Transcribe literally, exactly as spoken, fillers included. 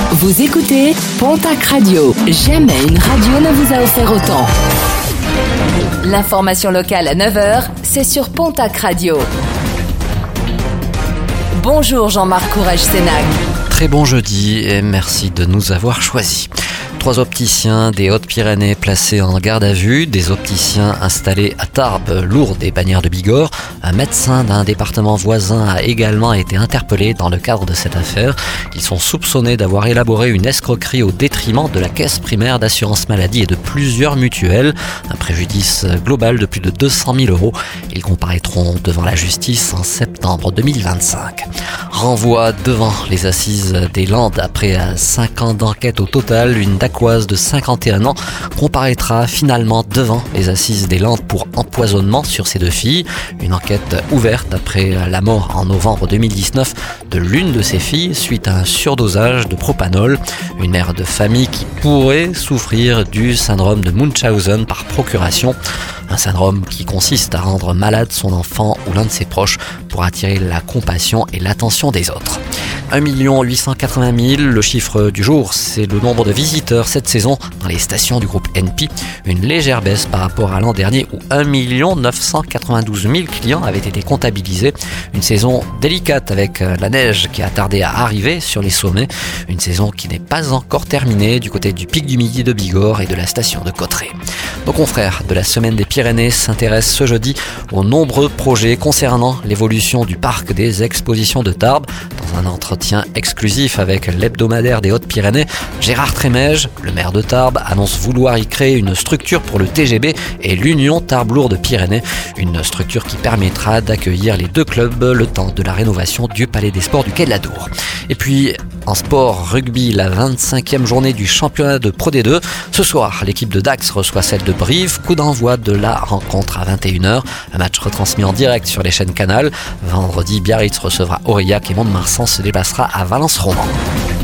Vous écoutez Pontac Radio. Jamais une radio ne vous a offert autant. L'information locale à neuf heures, c'est sur Pontac Radio. Bonjour Jean-Marc Courage-Sénac. Très bon jeudi et merci de nous avoir choisis. Trois opticiens des Hautes-Pyrénées placés en garde à vue, des opticiens installés à Tarbes, Lourdes et Bagnères de Bigorre. Un médecin d'un département voisin a également été interpellé dans le cadre de cette affaire. Ils sont soupçonnés d'avoir élaboré une escroquerie au détriment de la caisse primaire d'assurance maladie et de plusieurs mutuelles. Un préjudice global de plus de deux cent mille euros. Ils comparaîtront devant la justice en septembre deux mille vingt-cinq. Renvoi devant les assises des Landes après cinq ans d'enquête au total. Une Dacquoise de cinquante et un ans comparaîtra finalement devant les assises des Landes pour empoisonnement sur ses deux filles. Une enquête ouverte après la mort en novembre deux mille dix-neuf de l'une de ses filles suite à un surdosage de propanol. Une mère de famille qui pourrait souffrir du syndrome de Munchausen par procuration. Un syndrome qui consiste à rendre malade son enfant ou l'un de ses proches pour attirer la compassion et l'attention des autres. un million huit cent quatre-vingt mille, le chiffre du jour, c'est le nombre de visiteurs cette saison dans les stations du groupe N P. Une légère baisse par rapport à l'an dernier où un million neuf cent quatre-vingt-douze mille clients avaient été comptabilisés. Une saison délicate avec la neige qui a tardé à arriver sur les sommets. Une saison qui n'est pas encore terminée du côté du Pic du Midi de Bigorre et de la station de Cauterets. Nos confrères de la Semaine des Pyrénées s'intéressent ce jeudi aux nombreux projets concernant l'évolution du parc des expositions de Tarbes. Dans un entretien exclusif avec l'hebdomadaire des Hautes-Pyrénées, Gérard Trémège, le maire de Tarbes, annonce vouloir y créer une structure pour le T G B et l'Union Tarbes-Lourdes-Pyrénées. Une structure qui permettra d'accueillir les deux clubs le temps de la rénovation du Palais des Sports du Quai de la Dour. Et puis, en sport rugby, la vingt-cinquième journée du championnat de Pro D deux. Ce soir, l'équipe de Dax reçoit celle de Brive. Coup d'envoi de la rencontre à vingt et une heures. Un match retransmis en direct sur les chaînes Canal. Vendredi, Biarritz recevra Aurillac et Mont-de-Marsan se déplacera à Valence-Roman.